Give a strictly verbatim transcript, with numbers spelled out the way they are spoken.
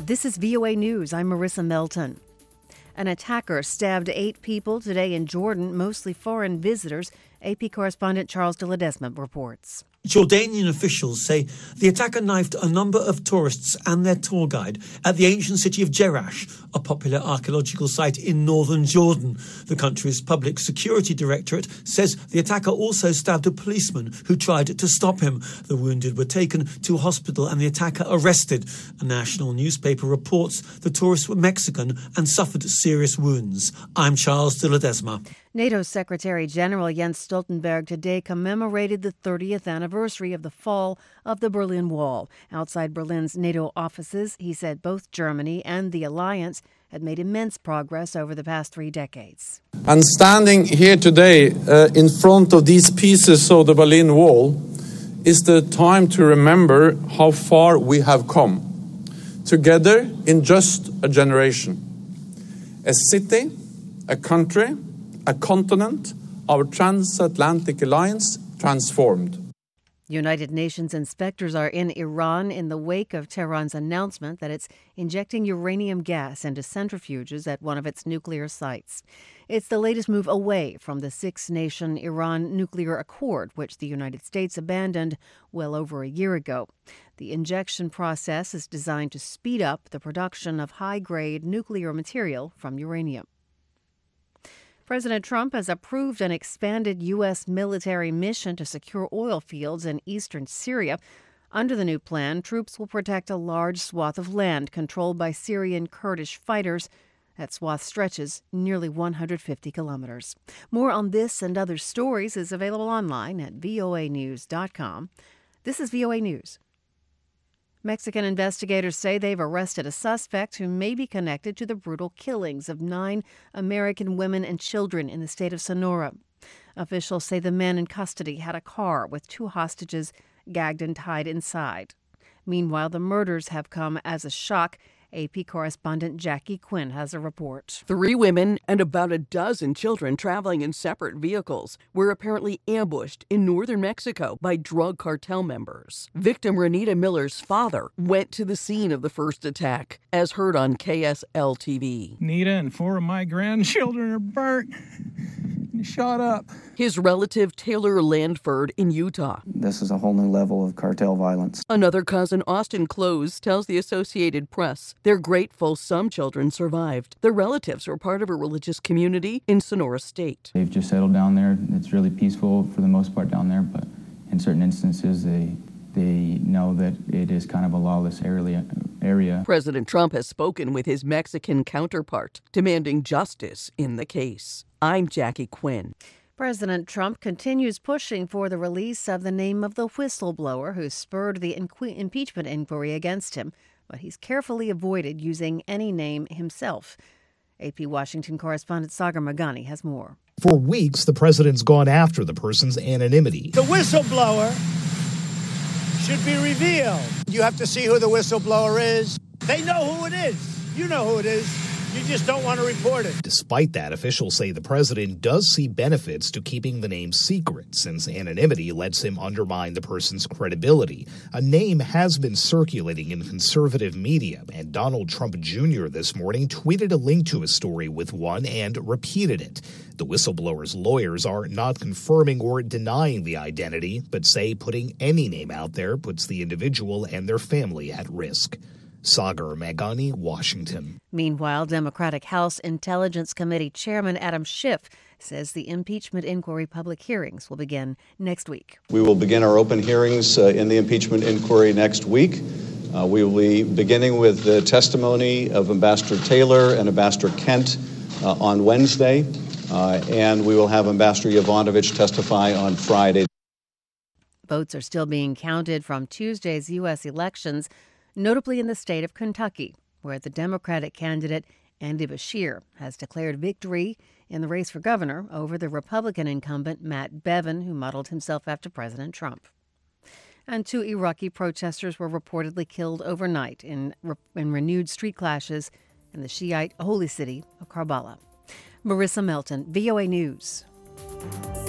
This is V O A News. I'm Marissa Melton. An attacker stabbed eight people today in Jordan, mostly foreign visitors. A P correspondent Charles de Ledesma reports. Jordanian officials say the attacker knifed a number of tourists and their tour guide at the ancient city of Jerash, a popular archaeological site in northern Jordan. The country's public security directorate says the attacker also stabbed a policeman who tried to stop him. The wounded were taken to a hospital and the attacker arrested. A national newspaper reports the tourists were Mexican and suffered serious wounds. I'm Charles de Ledesma. NATO Secretary General Jens Stoltenberg today commemorated the thirtieth anniversary of the fall of the Berlin Wall. Outside Berlin's NATO offices, he said both Germany and the alliance had made immense progress over the past three decades. And standing here today uh, in front of these pieces of the Berlin Wall is the time to remember how far we have come. Together in just a generation. A city, a country, a continent, our transatlantic alliance transformed. United Nations inspectors are in Iran in the wake of Tehran's announcement that it's injecting uranium gas into centrifuges at one of its nuclear sites. It's the latest move away from the six-nation Iran nuclear accord, which the United States abandoned well over a year ago. The injection process is designed to speed up the production of high-grade nuclear material from uranium. President Trump has approved an expanded U S military mission to secure oil fields in eastern Syria. Under the new plan, troops will protect a large swath of land controlled by Syrian Kurdish fighters. That swath stretches nearly one hundred fifty kilometers. More on this and other stories is available online at V O A news dot com. This is V O A News. Mexican investigators say they've arrested a suspect who may be connected to the brutal killings of nine American women and children in the state of Sonora. Officials say the man in custody had a car with two hostages gagged and tied inside. Meanwhile, the murders have come as a shock. A P correspondent Jackie Quinn has a report. Three women and about a dozen children traveling in separate vehicles were apparently ambushed in northern Mexico by drug cartel members. Victim Renita Miller's father went to the scene of the first attack, as heard on K S L T V. Nita and four of my grandchildren are burnt and shot up. His relative Taylor Landford in Utah. This is a whole new level of cartel violence. Another cousin, Austin Close, tells the Associated Press they're grateful some children survived. Their relatives were part of a religious community in Sonora State. They've just settled down there. It's really peaceful for the most part down there, but in certain instances they they know that it is kind of a lawless area. area. President Trump has spoken with his Mexican counterpart, demanding justice in the case. I'm Jackie Quinn. President Trump continues pushing for the release of the name of the whistleblower who spurred the inque- impeachment inquiry against him, but he's carefully avoided using any name himself. A P Washington correspondent Sagar Magani has more. For weeks, the president's gone after the person's anonymity. The whistleblower should be revealed. You have to see who the whistleblower is. They know who it is. You know who it is. You just don't want to report it. Despite that, officials say the president does see benefits to keeping the name secret, since anonymity lets him undermine the person's credibility. A name has been circulating in conservative media, and Donald Trump Junior this morning tweeted a link to a story with one and repeated it. The whistleblower's lawyers are not confirming or denying the identity, but say putting any name out there puts the individual and their family at risk. Sagar Magani, Washington. Meanwhile, Democratic House Intelligence Committee Chairman Adam Schiff says the impeachment inquiry public hearings will begin next week. We will begin our open hearings uh, in the impeachment inquiry next week. Uh, we will be beginning with the testimony of Ambassador Taylor and Ambassador Kent uh, on Wednesday, uh, and we will have Ambassador Yovanovitch testify on Friday. Votes are still being counted from Tuesday's U S elections, notably in the state of Kentucky, where the Democratic candidate Andy Beshear has declared victory in the race for governor over the Republican incumbent Matt Bevin, who modeled himself after President Trump. And two Iraqi protesters were reportedly killed overnight in, in renewed street clashes in the Shiite holy city of Karbala. Marissa Melton, V O A News.